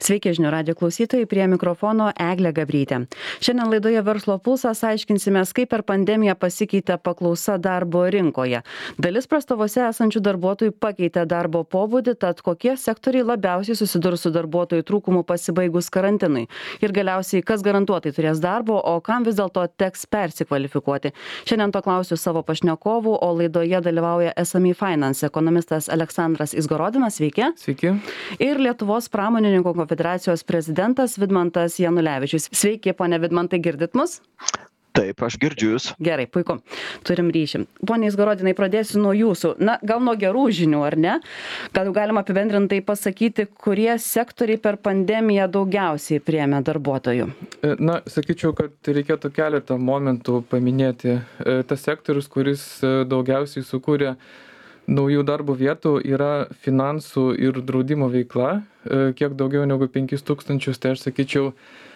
Sveiki žinių radijo klausytojai, prie mikrofono Eglė Gabrytė. Šiandien laidoje Verslo pulsas aiškinsimės, kaip per pandemiją pasikeitė paklausa darbo rinkoje. Dalis prastovose esančių darbuotojų pakeitė darbo pobūdį, tad kokie sektoriai labiausiai susidurs su darbuotojų trūkumu pasibaigus karantinui. Ir galiausiai, kas garantuotai turės darbo, o kam vis dėlto teks persikvalifikuoti. Šiandien to klausiu savo pašnekovų, o laidoje dalyvauja SME Finance ekonomistas Aleksandras Izgorodinas. Sveiki. Sveiki. Ir Lietuvos pramonininkų konfederacijos prezidentas Vidmantas Janulevičius. Sveiki, pone Vidmantai, girdit mus? Taip, aš girdžiu jūs. Gerai, puiku. Turim ryšį. Pone Izgorodinai, pradėsiu nuo jūsų. Gal nuo gerų žinių, ar ne? Gal jau galima apibendrintai pasakyti, kurie sektoriai per pandemiją daugiausiai priėmė darbuotojų? Sakyčiau, kad reikėtų keletą momentų paminėti. Tas sektorius, kuris daugiausiai sukūrė naujų darbo vietų, yra finansų ir draudimo veikla, kiek daugiau negu 5000, tai aš sakyčiau,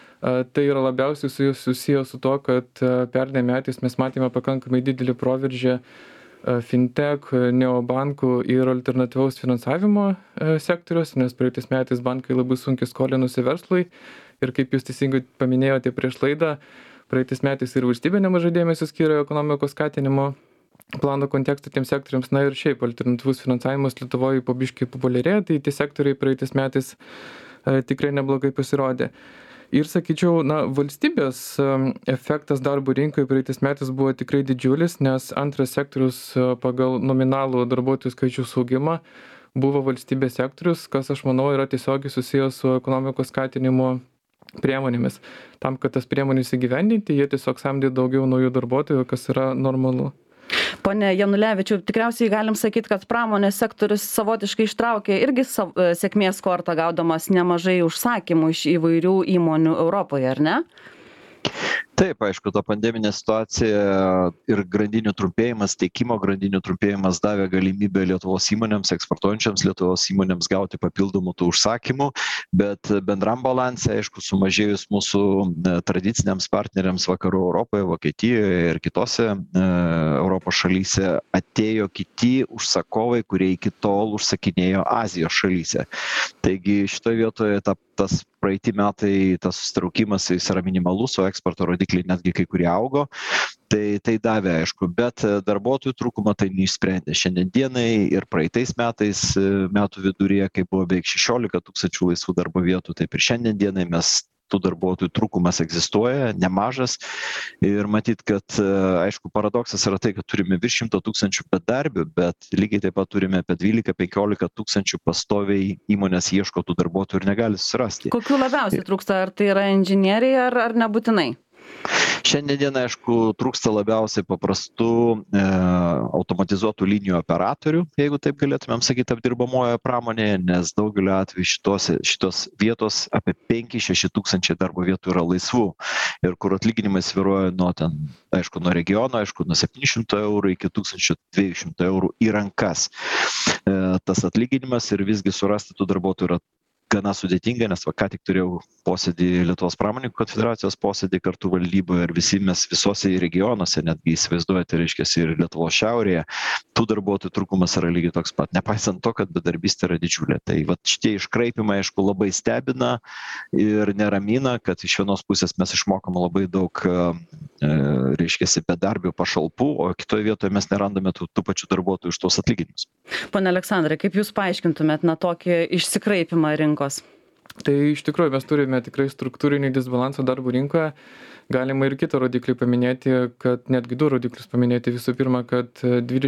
tai yra labiausiai susijęs su to, kad pernai metais mes matėme pakankamai didelį proveržį fintech, neobankų ir alternatyvaus finansavimo sektorius, nes praeitais metais bankai labai sunkiai skolinosi verslui ir kaip jūs teisingai paminėjote prieš laidą, praeitais metais ir valstybė nemažai dėmesio skiria ekonomikos skatinimo plano kontekstą tiems sektoriams, ir šiaip alternatyvus finansavimas Lietuvoje po biškį populiarėja, tai tie sektoriai praeitais metais tikrai neblogai pasirodė. Ir sakyčiau, valstybės efektas darbo rinkoje praeitais metais buvo tikrai didžiulis, nes antras sektorius pagal nominalų darbuotojų skaičiaus augimą buvo valstybės sektorius, kas aš manau yra tiesiogiai susijęs su ekonomikos skatinimo priemonėmis. Tam, kad tas priemonės įgyvendinti, jie tiesiog samdė daugiau naujų darbuotojų, kas yra normalu. Pone Janulevičiau, tikriausiai galim sakyti, kad pramonės sektorius savotiškai ištraukė irgi sėkmės kortą, gaudamas nemažai užsakymų iš įvairių įmonių Europoje, ar ne? Taip, aišku, ta pandeminė situacija ir grandinių trumpėjimas, tiekimo grandinių trumpėjimas davė galimybę Lietuvos įmonėms, eksportuojančiams Lietuvos įmonėms gauti papildomų tų užsakymų, bet bendram balansė, aišku, sumažėjus mūsų tradiciniams partneriams vakarų Europoje, Vokietijoje ir kitose Europos šalyse atėjo kiti užsakovai, kurie iki tol užsakinėjo Azijos šalyse. Taigi šitoje vietoje tas praeiti metai, tas susitraukimas jis yra minimalus, o eksporto rodikliai netgi kai kurie augo. Tai davė, aišku, bet darbuotojų trūkumą tai neišsprendė. Šiandien dienai ir praeitais metais, metų viduryje, kai buvo beveik 16 000 laisvų darbo vietų, taip ir šiandien dienai tų darbuotojų trūkumas egzistuoja, nemažas. Ir matyt, kad, aišku, paradoksas yra tai, kad turime virš 100 000 bedarbių, bet lygiai taip pat turime apie 12-15 000 pastoviai įmonės ieško tų darbuotojų ir negali susirasti. Kokių labiausiai trūksta? Ar tai yra inžinieriai ar nebūtinai? Šiandien dieną, aišku, trūksta labiausiai paprastų automatizuotų linijų operatorių, jeigu taip galėtumėm sakyti, apdirbamojoje pramonėje, nes daugeliu atveju šitos vietos apie 5-6 tūkstančiai darbo vietų yra laisvų ir kur atlyginimai svyruoja nuo regiono, nuo 700 eurų iki 1200 eurų į rankas. Tas atlyginimas ir visgi surasti tų darbuotojų yra gana sudėtinga, nes ką tik turėjau posėdį Lietuvos pramonininkų konfederacijos posėdį kartu valdyboje ir visi mes visose regionuose, netgi įsivaizduojate, ir Lietuvos šiaurėje, tų darbuotojų trūkumas yra lygiai toks pat, nepaisant to, kad bedarbystė yra didžiulė. Tai šitie iškraipimai, aišku, labai stebina ir neramina, kad iš vienos pusės mes išmokam labai daug bedarbių pašalpų, o kitoje vietoje mes nerandame tų pačių darbuotojų už tos atlyginimus. Pone Aleksandrai, kaip jūs paaiškintumėt tokį išsikraipimą rinkos? Tai iš tikrųjų mes turime tikrai struktūrinį disbalansą darbo rinkoje. Galima ir kitą rodiklį paminėti, kad netgi du rodiklius paminėti. Visų pirma, kad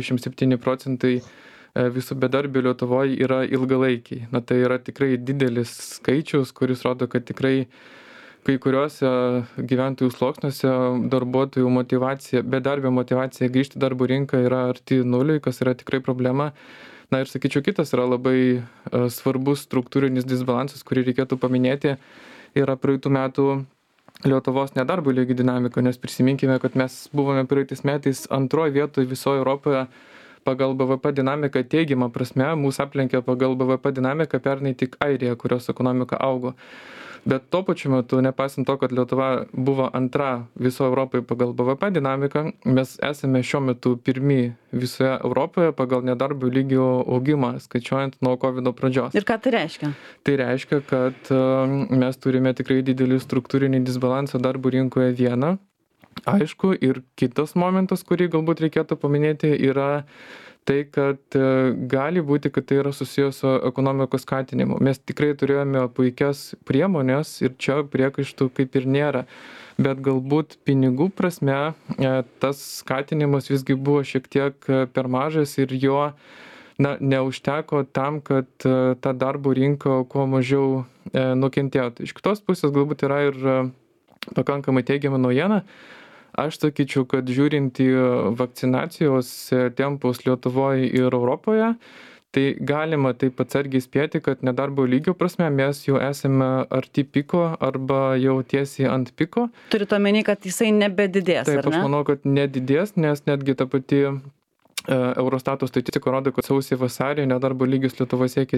27% visų bedarbių Lietuvoje yra ilgalaikiai. Tai yra tikrai didelis skaičius, kuris rodo, kad tikrai kai kuriuose gyventojų sluoksniuose darbuotojų motyvacija, bedarbio motyvacija grįžti į darbo rinką yra arti nuliui, kas yra tikrai problema. Ir sakyčiau, kitas yra labai svarbus struktūrinis disbalansas, kurį reikėtų paminėti, yra praeitų metų Lietuvos nedarbo lygio dinamika, nes prisiminkime, kad mes buvome praeitais metais antroje vietoje visoje Europoje pagal BVP dinamiką teigiamą prasme, mūsų aplenkė pagal BVP dinamiką pernai tik Airija, kurios ekonomika augo. Bet tuo pačiu metu, nepaisant to, kad Lietuva buvo antra viso Europoje pagal BVP dinamiką, mes esame šiuo metu pirmi visoje Europoje pagal nedarbo lygio augimą, skaičiuojant nuo COVID pradžios. Ir ką tai reiškia? Tai reiškia, kad mes turime tikrai didelį struktūrinį disbalansą darbo rinkoje vieną. Aišku, ir kitas momentas, kurį galbūt reikėtų paminėti, yra tai, kad gali būti, kad tai yra susijęs su ekonomikos skatinimu. Mes tikrai turėjome puikias priemonės ir čia priekaištų kaip ir nėra. Bet galbūt pinigų prasme tas skatinimas visgi buvo šiek tiek per mažas ir jo neužteko tam, kad ta darbo rinka kuo mažiau nukentėtų. Iš kitos pusės galbūt yra ir pakankamai teigiama naujiena. Aš sakyčiau, kad žiūrint į vakcinacijos tempus Lietuvoje ir Europoje, tai galima taip atsargiai spėti, kad nedarbo lygio prasme mes jau esame arti piko arba jau tiesiai ant piko. Turite omeny, kad jisai nebedidės, taip, ar ne? Aš manau, kad nedidės, nes netgi ta pati Eurostato statistika rodo, kad sausį vasarį nedarbo lygis Lietuvoje siekia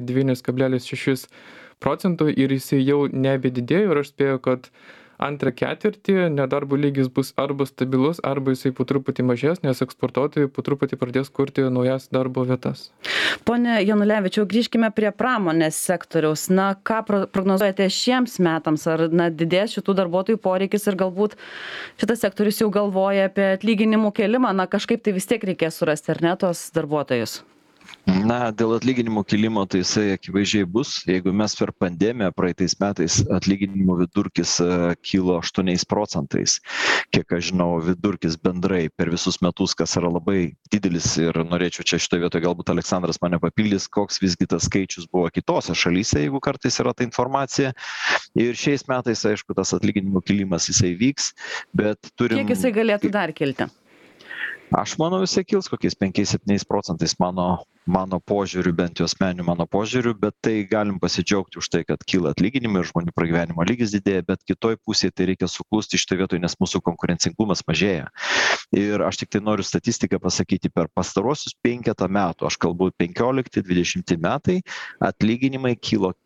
9,6% ir jisai jau nebedidėjo ir aš spėju, kad antrą ketvirtį nedarbo lygis bus arba stabilus, arba jisai po truputį mažės, nes eksportuotojai po truputį pradės kurti naujas darbo vietas. Pone Janulevičiau, grįžkime prie pramonės sektoriaus. Ką prognozuojate šiems metams? Ar didės šitų darbuotojų poreikis ir galbūt šitas sektorius jau galvoja apie atlyginimų kėlimą? Kažkaip tai vis tiek reikės surasti, ar ne, tos darbuotojus? Dėl atlyginimų kilimo tai jisai akivaizdžiai bus. Jeigu mes per pandemiją praeitais metais atlyginimų vidurkis kilo 8%, kiek aš žinau, vidurkis bendrai per visus metus, kas yra labai didelis ir norėčiau čia šitoje vietoje galbūt Aleksandras mane papildys, koks visgi tas skaičius buvo kitose šalyse, jeigu kartais yra ta informacija. Ir šiais metais, aišku, tas atlyginimų kilimas jisai vyks, bet turim... Kiek jisai galėtų dar kilti? Aš manau, jisai kils kokiais 5-7% mano požiūriu, bent jau asmeniu mano požiūriu, bet tai galim pasidžiaugti už tai, kad kyla atlyginimai ir žmonių pragyvenimo lygis didėja, bet kitoj pusėje tai reikia suklusti šitoje vietoje, nes mūsų konkurencingumas mažėja. Ir aš tik tai noriu statistiką pasakyti, per pastarosius 5 metų, aš kalbu 15-20 metai, atlyginimai kilo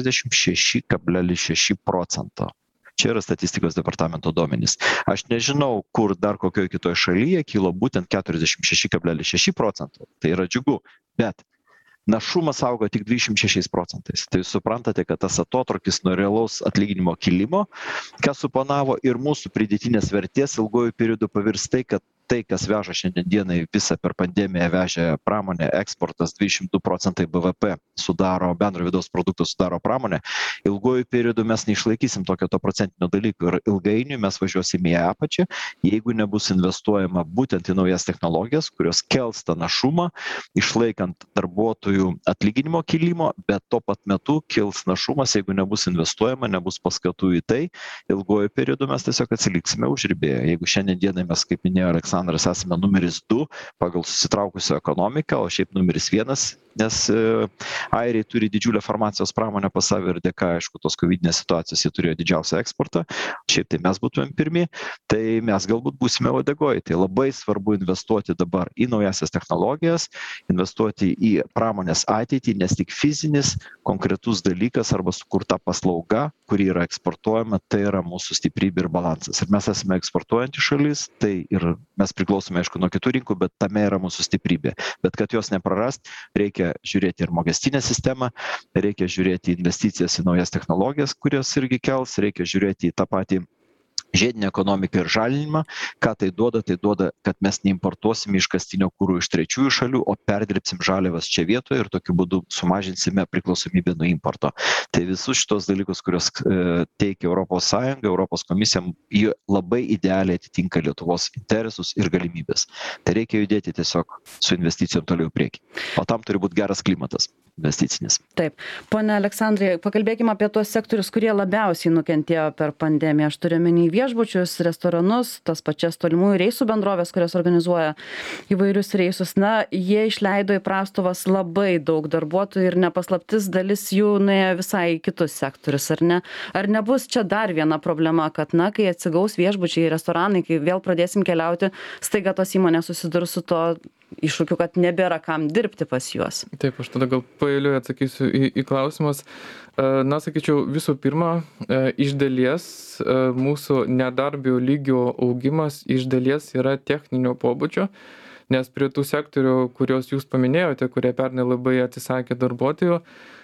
46,6%. Čia yra statistikos departamento duomenys. Aš nežinau, kur dar kokioje kitoje šalyje kilo būtent 46,6%. Tai yra džiugu, bet našumas augo tik 26%. Tai jūs suprantate, kad tas atotrukis nuo realaus atlyginimo kilimo, kas suponavo ir mūsų pridėtinės vertės ilgojų periodų pavirs tai, kas veža šiandienai visą per pandemiją vežė pramonė, eksportas 202% BVP sudaro, bendro vidaus produkto sudaro pramonė, ilgojų periodų mes neišlaikysim tokio to procentinio dalyko ir ilgainiui mes važiuosime į apačią, jeigu nebus investuojama būtent į naujas technologijas, kurios kels tą našumą, išlaikant darbuotojų atlyginimo kilimo, bet tuo pat metu kils našumas, jeigu nebus investuojama, nebus paskatų į tai, ilgojų periodų mes tiesiog atsiliksime užribėję. Jeigu šiandienai mes, kaip minėjo Aleksandras, esame numeris 2 pagal susitraukusią ekonomiką, o šiaip numeris 1, nes airiai turi didžiulę farmacijos pramonę pas save ir dėka, aišku, tos kovidinės situacijos jie turėjo didžiausią eksportą, šiaip tai mes būtumėm pirmi, tai mes galbūt būsime uodegoje. Tai labai svarbu investuoti dabar į naujasias technologijas, investuoti į pramonės ateitį, nes tik fizinis, konkretus dalykas arba sukurta paslauga, kuri yra eksportuojama, tai yra mūsų stiprybė ir balansas. Ir mes esame eksportuojanti šalis, tai ir mes priklausome, aišku, nuo kitų rinkų, bet tame yra mūsų stiprybė. Bet kad jos neprarast, reikia žiūrėti ir mokestinę sistemą, reikia žiūrėti investicijas į naujas technologijas, kurios irgi kels, reikia žiūrėti į tą patį žiedinę ekonomiką ir žalinimą. Ką tai duoda, kad mes neimportuosime iškastinio kuro iš trečiųjų šalių, o perdirbsim žaliavas čia vietoje ir tokiu būdu sumažinsime priklausomybę nuo importo. Tai visus šitos dalykus, kurios teikia ES, Europos komisija, jie labai idealiai atitinka Lietuvos interesus ir galimybės. Tai reikia judėti tiesiog su investicijom toliau į priekį. O tam turi būti geras klimatas investicinis. Taip. Pone Aleksandrai, pakalbėkime apie tuos sektorius, kurie labiausiai nukentėjo per pandemiją. Aš turiu omeny viešbučius, restoranus, tas pačias tolimųjų reisų bendrovės, kurios organizuoja įvairius reisus. Jie išleido į prastovas labai daug darbuotojų ir nepaslaptis dalis jų nuėjo visai į kitus sektorius, ar ne? Ar nebus čia dar viena problema, kad, kai atsigaus viešbučiai, restoranai, kai vėl pradėsim keliauti, staiga tos įmonės susidurs su to iššūkių, kad nebėra kam dirbti pas juos? Taip, aš tada gal paeiliui atsakysiu į klausimus. Na, sakyčiau, visų pirma, iš dalies mūsų nedarbių lygio augimas iš dalies yra techninio pobūdžio, nes prie tų sektorių, kuriuos jūs paminėjote, kurie pernai labai atsisakė darbuotojų,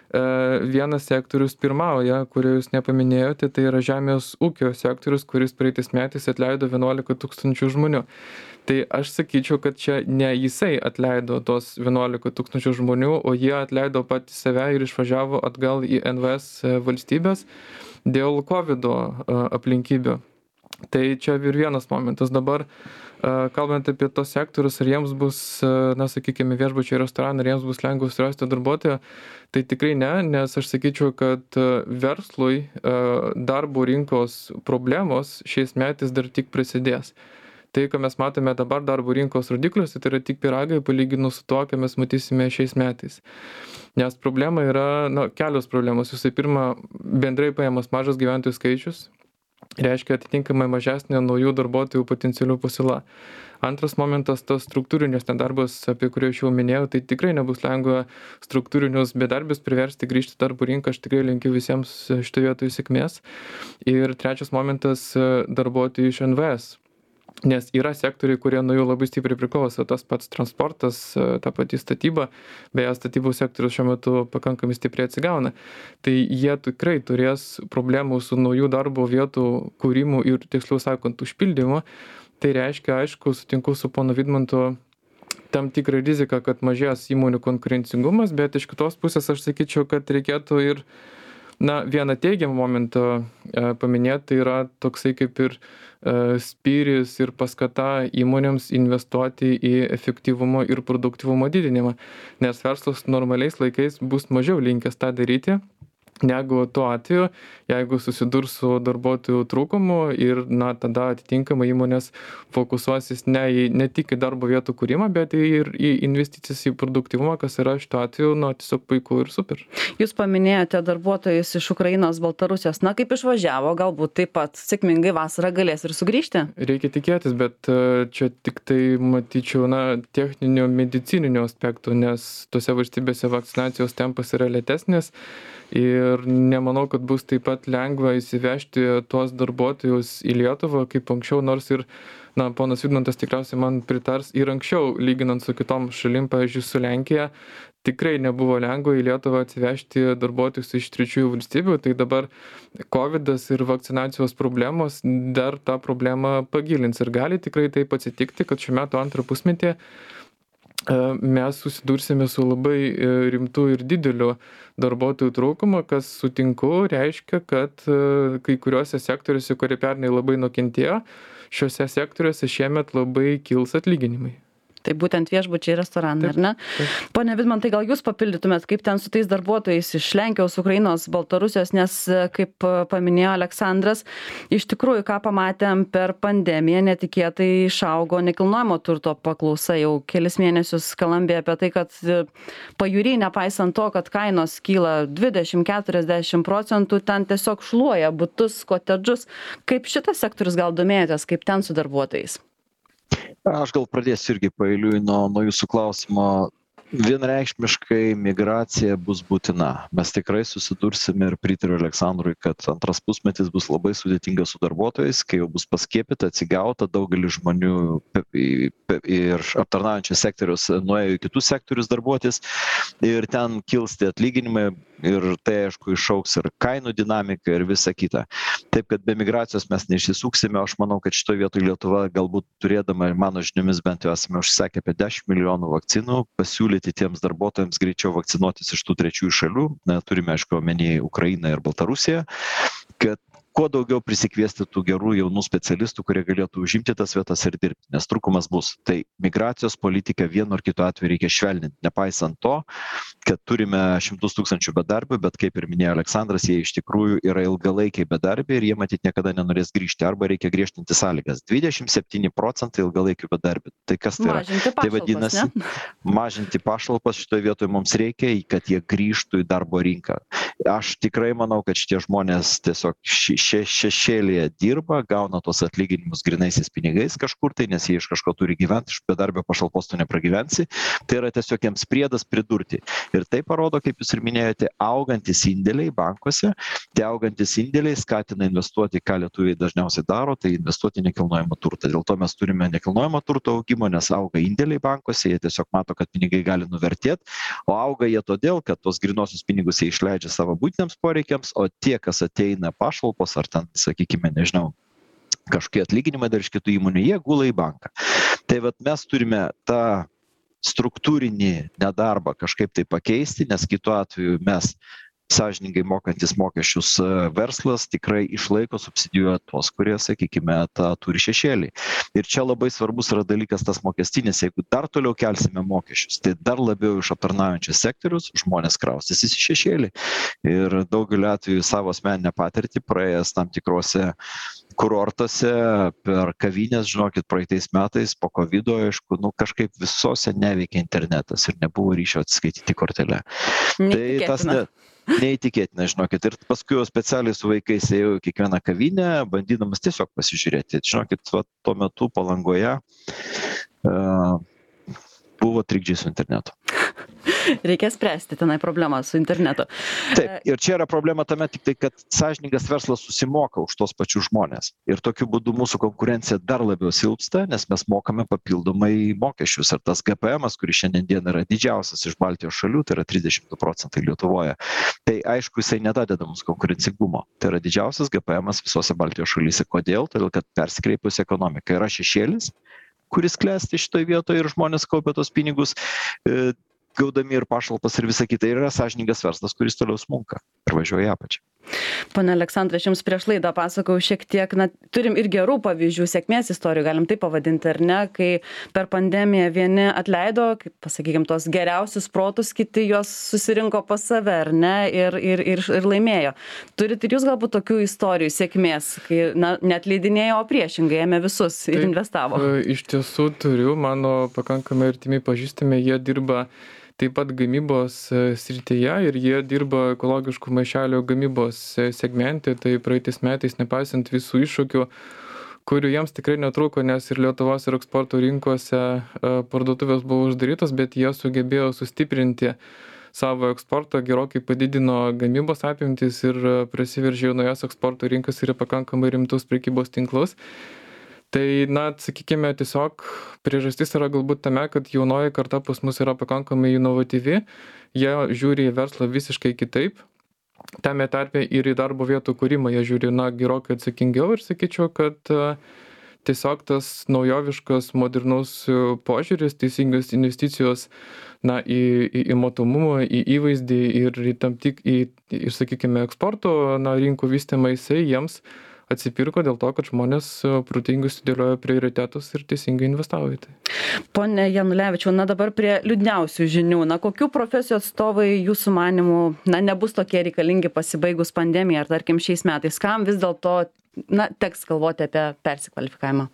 vienas sektorius pirmauja, kurio jūs nepaminėjote, tai yra žemės ūkio sektorius, kuris praeitais metais atleido 11 000 žmonių. Tai aš sakyčiau, kad čia ne jisai atleido tos 11 000 žmonių, o jie atleido patys save ir išvažiavo atgal į NVS valstybės dėl COVID aplinkybių. Tai čia ir vienas momentas. Dabar, kalbant apie tos sektorius, ar jiems bus, na, sakykime, viešbučiai ir restoranai, ar jiems bus lengva surasti darbuotoją, tai tikrai ne, nes aš sakyčiau, kad verslui darbo rinkos problemos šiais metais dar tik prasidės. Tai, ką mes matome dabar darbo rinkos rodikliuose, tai yra tik pyragai palyginus su to, ką mes matysime šiais metais. Nes problema yra, kelios problemos. Visų pirma, bendrai paėmas mažas gyventojų skaičius, reiškia atitinkamai mažesnė naujų darbuotojų potencialių pasiūla. Antras momentas, tas struktūrinis nedarbas, apie kurį aš jau minėjau, tai tikrai nebus lengva struktūrinius bedarbius priversti grįžti į darbo rinką, aš tikrai linkiu visiems šitoje vietoje sėkmės. Ir trečias momentas, darbuotojų iš NVS. Nes yra sektoriai, kurie nuo jų labai stipriai priklauso, tas pats transportas, ta pati statyba, beje, statybų sektorius šiuo metu pakankamai stipriai atsigauna. Tai jie tikrai turės problemų su naujų darbo vietų kūrimu ir, tiksliau sakant, užpildymu. Tai reiškia, aišku, sutinku su ponu Vidmantu, tam tikrą riziką, kad mažės įmonių konkurencingumas, bet iš kitos pusės aš sakyčiau, kad reikėtų ir vieną teigiamą momentą paminėti, tai yra toksai kaip ir spyris ir paskata įmonėms investuoti į efektyvumo ir produktyvumo didinimą, nes verslas normaliais laikais bus mažiau linkęs tą daryti, negu tuo atveju, jeigu susidurs su darbuotojų trūkumu ir tada atitinkamai įmonės fokusuosis ne tik į darbo vietų kūrimą, bet ir į investicijas į produktyvumą, kas yra šituo atveju tiesiog puiku ir super. Jūs paminėjote darbuotojus iš Ukrainos, Baltarusijos, kaip išvažiavo, galbūt taip pat sėkmingai vasarą galės ir sugrįžti? Reikia tikėtis, bet čia tik tai matyčiau techninio medicininių aspektų, nes tose valstybėse vakcinacijos tempas yra lėtesnis. Ir nemanau, kad bus taip pat lengva įsivežti tuos darbuotojus į Lietuvą, kaip anksčiau, nors ir, ponas Vidmantas tikriausiai man pritars, ir anksčiau, lyginant su kitom šalim, pavyzdžiui, su Lenkija, tikrai nebuvo lengva į Lietuvą atsivežti darbuotojus iš trečiųjų valstybių, tai dabar COVID'as ir vakcinacijos problemos dar tą problemą pagilins. Ir gali tikrai taip atsitikti, kad šiuo metu antrą pusmetį mes susidursime su labai rimtu ir dideliu darbuotojų trūkumu, kas, sutinku, reiškia, kad kai kuriuose sektoriuose, kurie pernai labai nukentėjo, šiuose sektoriuose šiemet labai kils atlyginimai. Tai būtent viešbučiai, restoranai, ar ne? Taip. Pone Vidmantai, gal jūs papildytumėt, kaip ten su tais darbuotojais iš Lenkijos, Ukrainos, Baltarusijos, nes, kaip paminėjo Aleksandras, iš tikrųjų, ką pamatėm per pandemiją, netikėtai išaugo nekilnojamo turto paklausa. Jau kelis mėnesius kalbėjo apie tai, kad pajūry, nepaisant to, kad kainos kyla 20-40%, ten tiesiog šluoja butus, kotedžus. Kaip šitas sektorius gal domėjotės, kaip ten su darbuotojais? Aš gal pradėsiu irgi paeiliui nuo jūsų klausimo. Vienareikšmiškai migracija bus būtina. Mes tikrai susidursime ir pritariu Aleksandrui, kad antras pusmetis bus labai sudėtingas su darbuotojais, kai jau bus paskiepyta, atsigauta, daugelis žmonių ir aptarnaujančios sektorius nuėjo į kitus sektorius darbuotis ir ten kils tie atlyginimai ir tai, aišku, išauks ir kainų dinamika ir visa kita. Taip, kad be migracijos mes neišsisuksime, aš manau, kad šitoje vietoje Lietuva galbūt turėdama, mano žiniomis bent jau esame užsakę apie 10 milijonų vakcinų, pasiūlyti tiems darbuotojams greičiau vakcinuotis iš tų trečiųjų šalių, turime, aišku, omenyje Ukrainą ir Baltarusiją, kad kuo daugiau prisikviesti tų gerų jaunų specialistų, kurie galėtų užimti tas vietas ir dirbti, nes trūkumas bus. Tai migracijos politika vienu ar kitu atveju reikia švelninti, nepaisant to, kad turime 100 000 bedarbių, bet kaip ir minėjo Aleksandras, jie iš tikrųjų yra ilgalaikiai bedarbiai ir jie matyt niekada nenorės grįžti, arba reikia griežtinti sąlygas. 27% ilgalaikių bedarbių. Tai kas tai yra? Tai vadinasi, mažinti pašalpas šitoje vietoje mums reikia, kad jie grįžtų į darbo rinką. Aš tikrai manau, kad šitie žmonės tiesiog šešėlėje dirba, gauna tuos atlyginimus grynaisiais pinigais kažkur tai, nes jie iš kažko turi gyventi, iš bedarbio pašalpos tu nepragyvensi. Tai yra tiesiog jiems priedas pridurti. Ir tai parodo, kaip jūs ir minėjote, augantis indėliai bankuose. Tie augantis indėliai skatina investuoti, ką lietuviai dažniausiai daro, tai investuoti nekilnojamą turtą. Dėl to mes turime nekilnojamą turto augimo, nes auga indėliai bankuose, jie tiesiog mato, kad pinigai gali nuvertėti, o auga jie todėl, kad tos grynosius pinigus jie išleidžia savo būtiniams poreikiams, o tie, kas ateina pašalpos ar ten, sakykime, nežinau, kažkokie atlyginimai dar iš kitų įmonių, jie gula į banką. Tai vat mes turime tą struktūrinį nedarbą kažkaip tai pakeisti, nes kitu atveju mes sąžiningai mokantis mokesčius verslas tikrai išlaiko, subsidijuoja tuos, kurie, sakykime, tą turi šešėlį. Ir čia labai svarbus yra dalykas tas mokestinis, jeigu dar toliau kelsime mokesčius, tai dar labiau iš aptarnaujančius sektorius žmonės kraustysis į šešėlį. Ir daugeliu atveju savo asmeninę patirtį praėjęs tam tikrose kurortuose per kavinės, žinokit, praeitais metais po COVID-o, aišku, kažkaip visose neveikia internetas ir nebuvo ryšio atsiskaityti kortelę. Tai tas neįtikėtina, žinokit. Ir paskui jau specialiai su vaikais ėjau į kiekvieną kavinę, bandydamas tiesiog pasižiūrėti. Žinokit, tuo metu Palangoje buvo trikdžiai su internetu. Reikia spręsti tenai problemą su internetu. Taip, ir čia yra problema tame tik tai, kad sąžiningas verslas susimoka už tos pačius žmonės. Ir tokiu būdu mūsų konkurencija dar labiau silpsta, nes mes mokame papildomai mokesčius. Ir tas GPM-as, kuris šiandien dieną yra didžiausias iš Baltijos šalių, tai yra 32% Lietuvoje. Tai aišku, jisai nedadeda mums konkurencingumo. Tai yra didžiausias GPM-as visose Baltijos šalyse. Kodėl? Todėl, kad persikreipusi ekonomika yra šešėlis, kuris klesti šitoje vietoje ir žmonės kaupia tos pinigus, gaudami ir pašalpas ir visa kita. Ir yra sąžiningas verslas, kuris toliau smunka ir važiuoja į apačią. Pane Aleksandrai, aš jums prieš laidą pasakojau šiek tiek, turim ir gerų pavyzdžių, sėkmės istorijų, galim tai pavadinti, ar ne, kai per pandemiją vieni atleido, kaip pasakykim, tos geriausius protus, kiti juos susirinko pas save, ar ne, ir laimėjo. Turit ir jūs galbūt tokių istorijų sėkmės, kai neatleidinėjo, o priešingai ėmė visus ir investavo? Iš tiesų turiu, mano pakankamai artimi pažįstami, jie dirba taip pat gamybos srityje ir jie dirba ekologiškų maišelių gamybos segmente. Tai praeitais metais, nepaisant visų iššūkių, kurių jiems tikrai netrūko, nes ir Lietuvos ir eksporto rinkose parduotuvės buvo uždarytos, bet jie sugebėjo sustiprinti savo eksportą, gerokai padidino gamybos apimtis ir prasiveržė naujas eksporto rinkas ir pakankamai rimtus prekybos tinklus. Tai, sakykime, tiesiog priežastis yra galbūt tame, kad jaunoji karta pas mus yra pakankamai inovatyvi, jie žiūri į verslą visiškai kitaip, tame tarpe ir į darbo vietų kūrimą jie žiūri, gerokai atsakingiau ir sakyčiau, kad tiesiog tas naujoviškas, modernus požiūris, teisingas investicijos į matomumą, į įvaizdį ir sakykime, eksporto rinkų vystymą, jisai jiems atsipirko dėl to, kad žmonės protingai sudėliojo prioritetus ir teisingai investavo į tai. Pone Janulevičiau, dabar prie liūdniausių žinių. Kokių profesijų atstovai jūsų manimų nebus tokie reikalingi pasibaigus pandemiją, ar tarkim šiais metais? Kam vis dėlto teks galvoti apie persikvalifikavimą?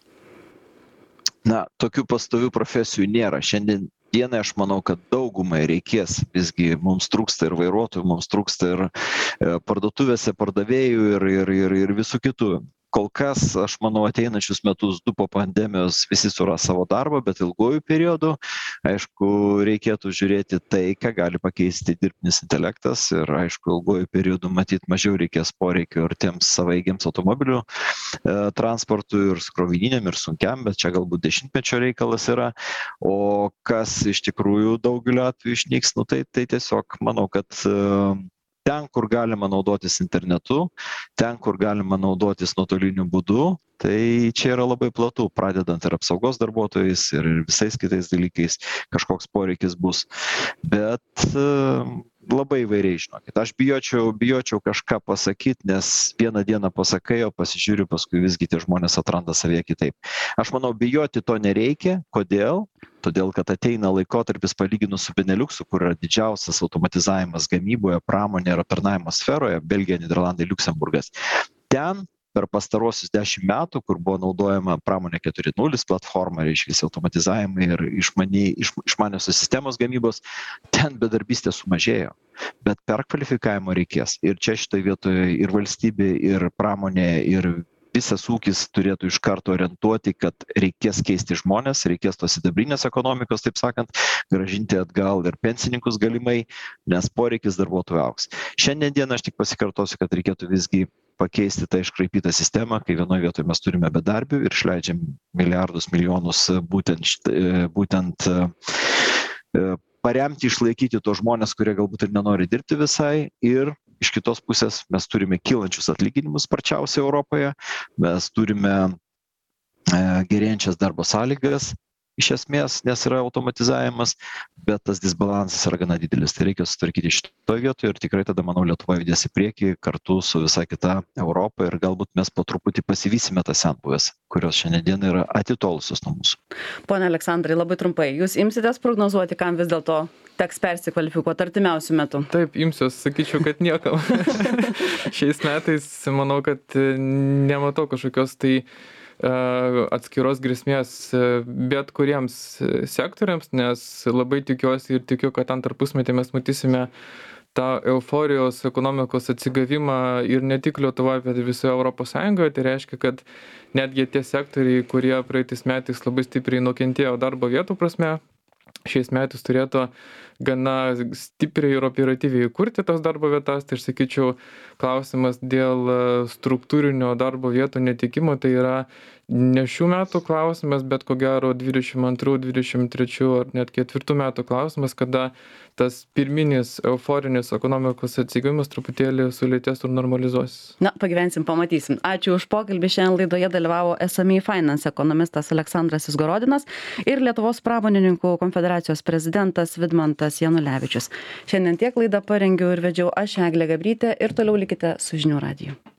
Tokių pastovių profesijų nėra. Šiandien dienai aš manau, kad daugumai reikės, visgi mums trūksta ir vairuotojų, mums trūksta ir parduotuvėse pardavėjų ir visų kitų. Kol kas, aš manau, ateinančius metus 2 po pandemijos visi suras savo darbą, bet ilgojų periodų, aišku, reikėtų žiūrėti tai, ką gali pakeisti dirbtinis intelektas ir, aišku, ilgojų periodų matyt mažiau reikės poreikio ir tiems savaigiams automobilių transportui ir krovininiam ir sunkiam, bet čia galbūt dešimtmečio reikalas yra. O kas iš tikrųjų daugeliu atveju išnyks, tai tiesiog manau, kad ten, kur galima naudotis internetu, ten, kur galima naudotis nuotoliniu būdu, tai čia yra labai platu, pradedant ir apsaugos darbuotojais ir visais kitais dalykais kažkoks poreikis bus. Bet labai įvairiai, žinokit. Aš bijočiau kažką pasakyti, nes vieną dieną pasakai, o pasižiūriu, paskui visgi tie žmonės atranda savyje kitaip. Aš manau, bijoti to nereikia. Kodėl? Todėl, kad ateina laikotarpis palyginus su Beneliuksu, kur yra didžiausias automatizavimas gamyboje, pramonėje ir aptarnavimo sferoje, Belgija, Niderlandai, Liuksemburgas. Ten per pastarosius 10 metų, kur buvo naudojama pramonė 4.0 platforma, reiškia automatizavimai ir išmaniosios sistemos gamybos, ten bedarbystė sumažėjo. Bet perkvalifikavimo reikės. Ir čia šitoje vietoje ir valstybė, ir pramonė, ir visas ūkis turėtų iš karto orientuoti, kad reikės keisti žmonės, reikės tos sidabrinės ekonomikos, taip sakant, grąžinti atgal ir pensininkus galimai, nes poreikis darbuotojų augs. Šiandien dieną aš tik pasikartosiu, kad reikėtų visgi pakeisti tą iškraipytą sistemą, kai vienoje vietoje mes turime bedarbių ir išleidžiam milijardus, milijonus būtent paremti, išlaikyti tos žmonės, kurie galbūt ir nenori dirbti visai, ir iš kitos pusės mes turime kylančius atlyginimus sparčiausiai Europoje, mes turime gerėjančias darbo sąlygas, iš esmės, nes yra automatizavimas, bet tas disbalansas yra gana didelis. Tai reikia sutvarkyti šitoje vietoje ir tikrai tada, manau, Lietuva judės į priekį kartu su visa kita Europa ir galbūt mes po truputį pasivysime tas senbuvės, kurios šiandien yra atitolusios nuo mūsų. Pone Aleksandrai, labai trumpai, jūs imsitės prognozuoti, kam vis dėlto teks persikvalifikuoti artimiausių metų? Taip, imsiuos, sakyčiau, kad niekam. Šiais metais manau, kad nematau kažkokios tai atskiros grėsmės bet kuriems sektoriams, nes labai tikiuosi ir tikiu, kad antrą pusmetį mes matysime tą euforijos ekonomikos atsigavimą ir ne tik Lietuvoje, bet ir visoje Europos Sąjungoje. Tai reiškia, kad netgi tie sektoriai, kurie praeitais metais labai stipriai nukentėjo darbo vietų prasme, šiais metais turėtų gana stipriai ir operatyviai kurti tas darbo vietas. Tai aš sakyčiau, klausimas dėl struktūrinio darbo vietų netikimo, tai yra ne šių metų klausimas, bet ko gero 22, 23 ar net 4 metų klausimas, kada tas pirminis euforinis ekonomikos atsigavimas truputėlį sulėtės ir normalizuosis. Na, pagyvensim, pamatysim. Ačiū už pokalbį. Šiandien laidoje dalyvavo SME Finance ekonomistas Aleksandras Izgorodinas ir Lietuvos pramonininkų konfederacijos prezidentas Vidmantas Janulevičius. Šiandien tiek laidą parengiau ir vedžiau aš, Eglė Gabrytė, ir toliau likite su Žinių radiju.